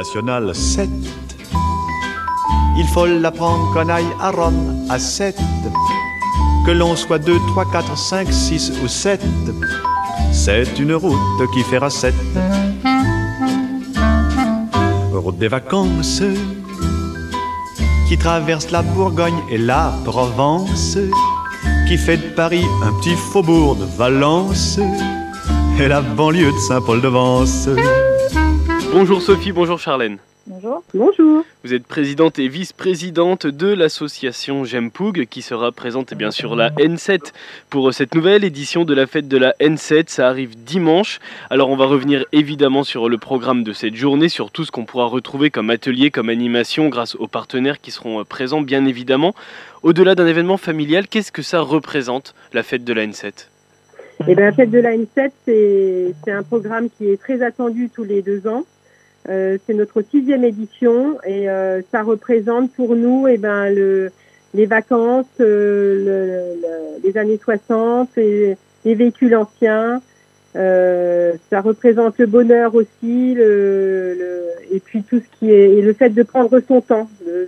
nationale 7. Il faut l'apprendre qu'on aille à Rome à 7. Que l'on soit 2, 3, 4, 5, 6 ou 7. C'est une route qui fera 7. Route des vacances qui traverse la Bourgogne et la Provence, qui fait de Paris un petit faubourg de Valence et la banlieue de Saint-Paul-de-Vence. Bonjour Sophie, bonjour Charlène. Bonjour. Bonjour. Vous êtes présidente et vice-présidente de l'association J'aime Poug qui sera présente bien sûr la N7 pour cette nouvelle édition de la fête de la N7. Ça arrive dimanche. Alors on va revenir évidemment sur le programme de cette journée, sur tout ce qu'on pourra retrouver comme atelier, comme animation grâce aux partenaires qui seront présents bien évidemment. Au-delà d'un événement familial, qu'est-ce que ça représente la fête de la N7 ? Eh bien, la fête de la N7, c'est un programme qui est très attendu tous les 2 ans. C'est notre 6e édition et ça représente pour nous les vacances, les années 60, et les véhicules anciens. Ça représente le bonheur aussi, et puis tout ce qui est et le fait de prendre son temps.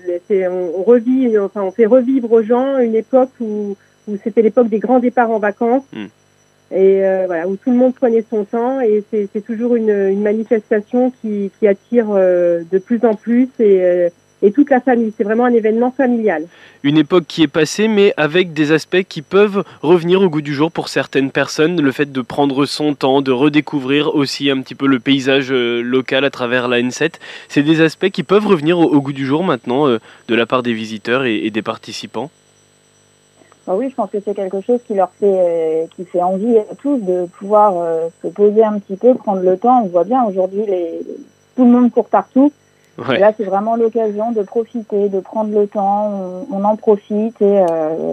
On fait revivre aux gens une époque où c'était l'époque des grands départs en vacances. Et où tout le monde prenait son temps, et c'est toujours une manifestation qui attire de plus en plus et toute la famille. C'est vraiment un événement familial. Une époque qui est passée, mais avec des aspects qui peuvent revenir au goût du jour pour certaines personnes. Le fait de prendre son temps, de redécouvrir aussi un petit peu le paysage local à travers la N7. C'est des aspects qui peuvent revenir au goût du jour maintenant de la part des visiteurs et des participants. Oui, je pense que c'est quelque chose qui fait envie à tous de pouvoir se poser un petit peu, prendre le temps. On voit bien aujourd'hui, tout le monde court partout. Ouais. Et là, c'est vraiment l'occasion de profiter, de prendre le temps. On en profite et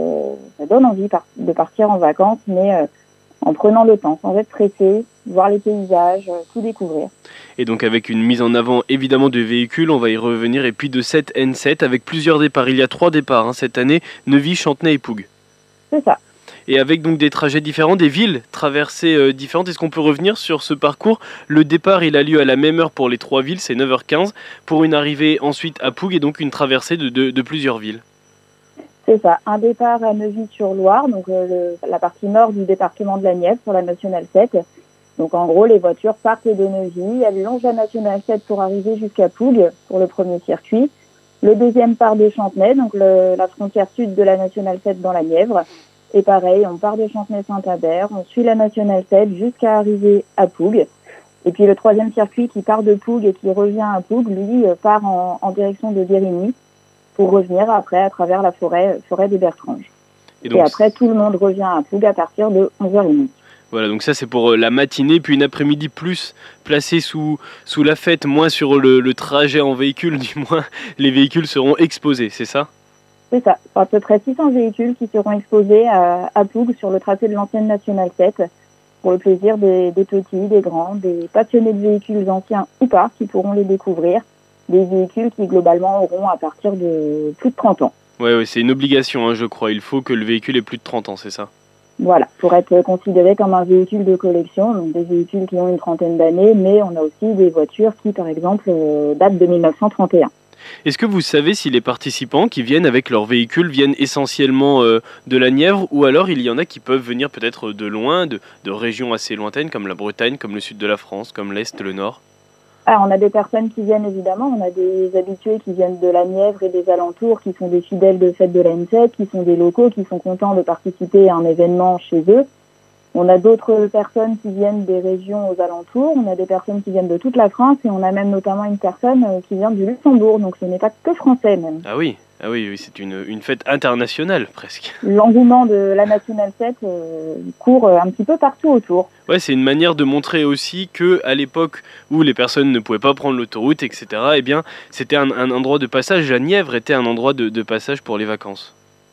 ça donne envie de partir en vacances, mais en prenant le temps, sans être stressé, voir les paysages, tout découvrir. Et donc avec une mise en avant évidemment de véhicules, on va y revenir, et puis de cette N7 avec plusieurs départs. Il y a 3 départs cette année, Neuvy, Chantenay et Poug. C'est ça. Et avec donc des trajets différents, des villes traversées différentes. Est-ce qu'on peut revenir sur ce parcours ? Le départ, il a lieu à la même heure pour les 3 villes, c'est 9h15, pour une arrivée ensuite à Poug et donc une traversée de plusieurs villes. C'est ça, un départ à Neuvy-sur-Loire, donc la partie nord du département de la Nièvre, sur la Nationale 7. Donc en gros, les voitures partent de Neuvy, elles longent la Nationale 7 pour arriver jusqu'à Poug, pour le premier circuit. Le deuxième part de Chantenay, donc la frontière sud de la Nationale 7 dans la Nièvre. Et pareil, on part de Chantenay-Saint-Adère, on suit la Nationale 7 jusqu'à arriver à Poug. Et puis le troisième circuit qui part de Poug et qui revient à Poug, lui, part en direction de Guérigny pour revenir après à travers la forêt des Bertranges. Et après, tout le monde revient à Poug à partir de 11h30. Voilà, donc ça c'est pour la matinée, puis une après-midi plus placée sous la fête, moins sur le trajet en véhicule, du moins les véhicules seront exposés, c'est ça ? C'est ça, à peu près 600 véhicules qui seront exposés à Poug sur le tracé de l'ancienne Nationale 7, pour le plaisir des petits, des grands, des passionnés de véhicules anciens ou pas, qui pourront les découvrir, des véhicules qui globalement auront à partir de plus de 30 ans. Oui, c'est une obligation, je crois, il faut que le véhicule ait plus de 30 ans, c'est ça ? Voilà, pour être considéré comme un véhicule de collection, donc des véhicules qui ont une trentaine d'années, mais on a aussi des voitures qui, par exemple, datent de 1931. Est-ce que vous savez si les participants qui viennent avec leur véhicule viennent essentiellement de la Nièvre, ou alors il y en a qui peuvent venir peut-être de loin, de régions assez lointaines comme la Bretagne, comme le sud de la France, comme l'Est, le Nord ? Alors, on a des personnes qui viennent évidemment, on a des habitués qui viennent de la Nièvre et des alentours, qui sont des fidèles de fête de la N7, qui sont des locaux, qui sont contents de participer à un événement chez eux. On a d'autres personnes qui viennent des régions aux alentours, on a des personnes qui viennent de toute la France, et on a même notamment une personne qui vient du Luxembourg, donc ce n'est pas que français même. Ah oui, c'est une fête internationale presque. L'engouement de la Nationale 7 court un petit peu partout autour. Ouais, c'est une manière de montrer aussi que à l'époque où les personnes ne pouvaient pas prendre l'autoroute, etc., eh bien, c'était un endroit de passage. La Nièvre était un endroit de passage pour les vacances.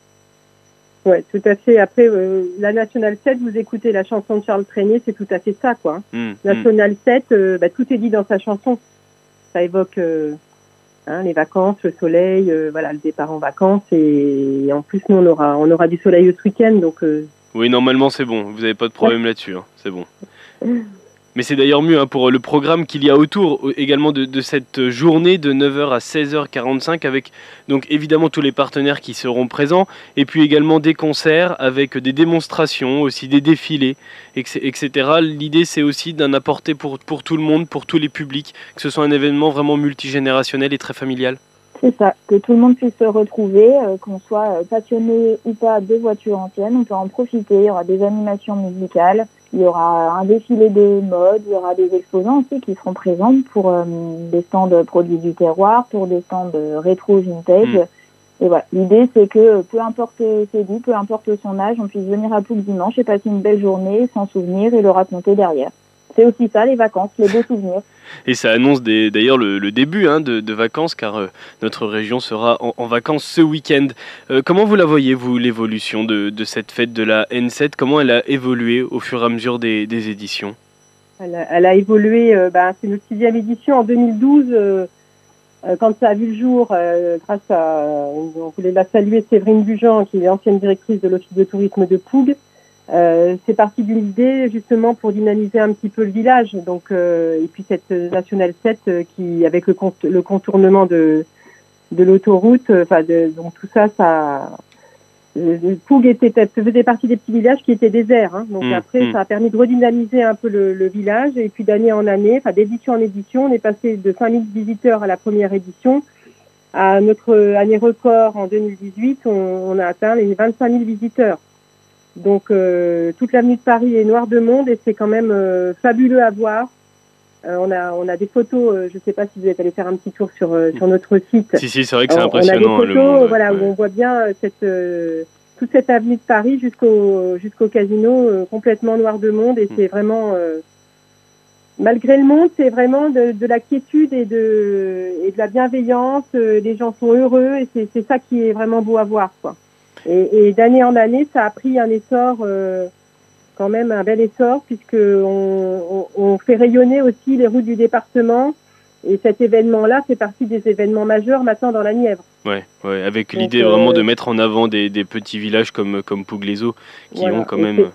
Oui, tout à fait. Après, la Nationale 7, vous écoutez la chanson de Charles Trenet, c'est tout à fait ça, quoi. Nationale 7, tout est dit dans sa chanson. Ça évoque les vacances, le soleil, le départ en vacances. Et en plus, nous, on aura du soleil ce week-end, donc... Oui, normalement, c'est bon. Vous n'avez pas de problème là-dessus, c'est bon. Mais c'est d'ailleurs mieux pour le programme qu'il y a autour également de cette journée de 9h à 16h45 avec donc évidemment tous les partenaires qui seront présents et puis également des concerts avec des démonstrations, aussi des défilés, etc. L'idée c'est aussi d'en apporter pour tout le monde, pour tous les publics, que ce soit un événement vraiment multigénérationnel et très familial. C'est ça, que tout le monde puisse se retrouver, qu'on soit passionné ou pas de voitures anciennes, on peut en profiter, il y aura des animations musicales, il y aura un défilé de mode, il y aura des exposants aussi qui seront présents pour des stands de produits du terroir, pour des stands de rétro vintage. Et voilà, l'idée c'est que peu importe ses goûts, peu importe son âge, on puisse venir à Pougue dimanche et passer une belle journée, s'en souvenir et le raconter derrière. C'est aussi ça, les vacances, les beaux souvenirs. Et ça annonce d'ailleurs le début de vacances, car notre région sera en vacances ce week-end. Comment vous la voyez, vous, l'évolution de cette fête de la N7 ? Comment elle a évolué au fur et à mesure des éditions ? Elle a évolué, c'est notre 6e édition en 2012. Quand ça a vu le jour, grâce à, on voulait la saluer, Séverine Bujean, qui est l'ancienne directrice de l'Office de tourisme de Pougue. C'est parti d'une idée justement pour dynamiser un petit peu le village, donc et puis cette nationale 7 qui avec le contournement de l'autoroute, donc tout ça Pougue faisait partie des petits villages qui étaient déserts, donc après ça a permis de redynamiser un peu le village et puis d'année en année, d'édition en édition, on est passé de 5000 visiteurs à la première édition à notre année record en 2018, on a atteint les 25 000 visiteurs. Donc toute l'avenue de Paris est noire de monde et c'est quand même fabuleux à voir. On a des photos, je ne sais pas si vous êtes allé faire un petit tour sur notre site. Si, c'est vrai que c'est impressionnant. On a des photos où on voit bien toute cette avenue de Paris jusqu'au casino complètement noire de monde et c'est vraiment, malgré le monde, c'est vraiment de la quiétude et de la bienveillance. Les gens sont heureux et c'est ça qui est vraiment beau à voir, quoi. Et d'année en année, ça a pris un essor, quand même un bel essor, puisqu'on fait rayonner aussi les routes du département. Et cet événement-là fait partie des événements majeurs maintenant dans la Nièvre. Ouais, avec l'idée vraiment de mettre en avant des petits villages comme Pougue-les-Eaux, qui ont quand même...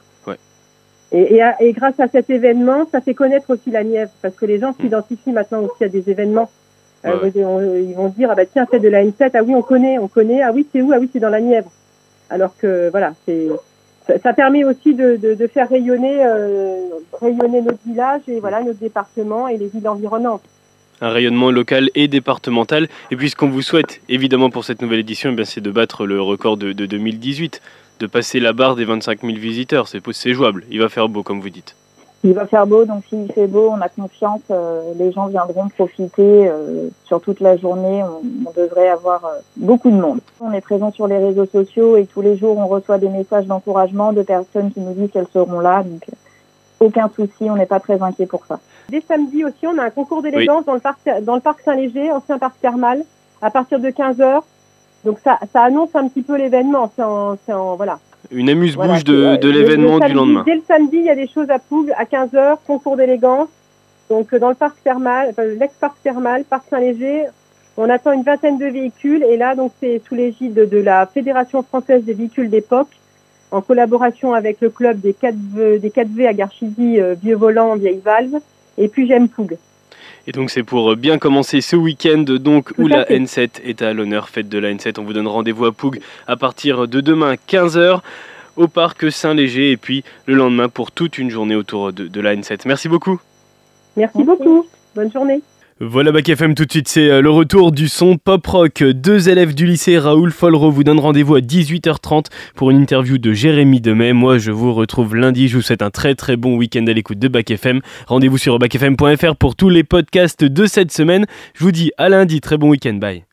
Et grâce à cet événement, ça fait connaître aussi la Nièvre, parce que les gens s'identifient maintenant aussi à des événements. Ils vont se dire, tiens, fête de la N7, ah oui, on connaît, ah oui, c'est où ? Ah oui, c'est dans la Nièvre. Alors que voilà, ça permet aussi de faire rayonner notre village et voilà notre département et les villes environnantes. Un rayonnement local et départemental. Et puis ce qu'on vous souhaite évidemment pour cette nouvelle édition, c'est de battre le record de 2018, de passer la barre des 25 000 visiteurs. C'est jouable. Il va faire beau comme vous dites. Il va faire beau, donc s'il fait beau, on a confiance, les gens viendront profiter sur toute la journée, on devrait avoir beaucoup de monde. On est présent sur les réseaux sociaux et tous les jours on reçoit des messages d'encouragement de personnes qui nous disent qu'elles seront là, donc aucun souci, on n'est pas très inquiet pour ça. Dès samedi aussi, on a un concours d'élégance dans le parc Saint-Léger, ancien parc thermal, à partir de 15h, donc ça annonce un petit peu l'événement, voilà. Une amuse-bouche de l'événement du lendemain. Dès le samedi, il y a des choses à Pougue à 15h, concours d'élégance. Donc dans le parc thermal, l'ex-parc thermal, parc Saint-Léger, on attend une vingtaine de véhicules. Et là, donc c'est sous l'égide de la Fédération française des véhicules d'époque, en collaboration avec le club des 4V à Garchizy, Vieux Volant, Vieille Valve, et puis J'aime Pougue. Et donc c'est pour bien commencer ce week-end où la N7 est à l'honneur, fête de la N7. On vous donne rendez-vous à Pougue à partir de demain 15h au parc Saint-Léger et puis le lendemain pour toute une journée autour de la N7. Merci beaucoup. Merci beaucoup. Bonne journée. Voilà Bac FM, tout de suite c'est le retour du son pop rock. 2 élèves du lycée Raoul Follereau vous donnent rendez-vous à 18h30 pour une interview de Jérémy Demey. Moi je vous retrouve lundi, je vous souhaite un très très bon week-end à l'écoute de Bac FM. Rendez-vous sur bacfm.fr pour tous les podcasts de cette semaine. Je vous dis à lundi, très bon week-end, bye.